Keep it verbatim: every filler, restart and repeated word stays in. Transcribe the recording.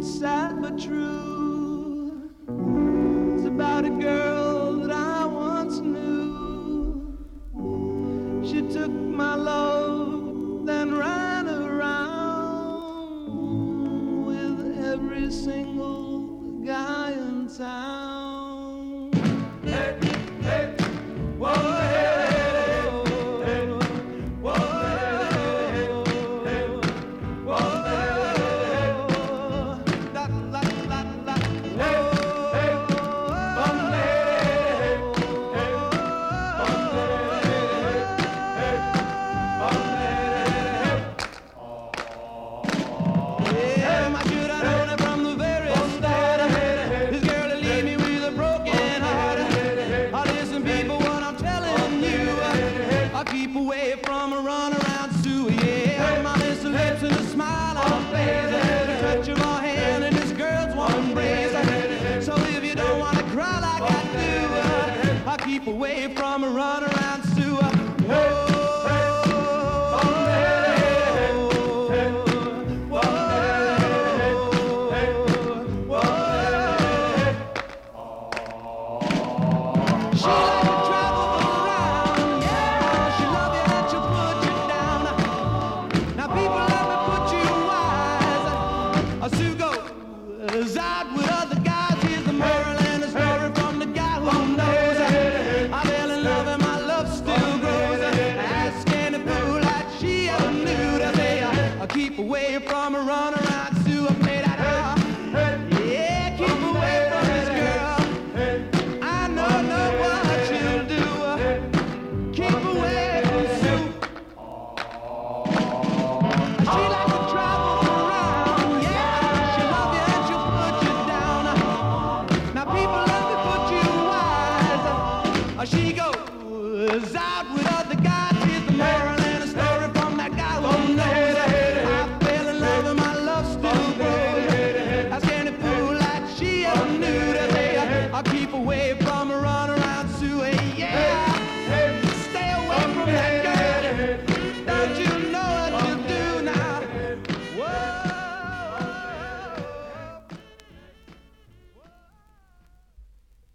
sad but true. It's about a girl that I once knew. She took my love, then ran around with every single guy in town. Hey, hey, whoa, hey. Keep away from a runaround Sue, yeah. My little lips and a smile on her face, the touch of her hand and this girl's one embrace. So if you don't want to cry like I do, uh, I'll keep away from a runaround Sue. Oh. Sue goes out with other guys. Here's the moral and the story from the guy who knows. I fell in love and my love still grows. Ask any fool like she ever knew to say I keep away from a runner.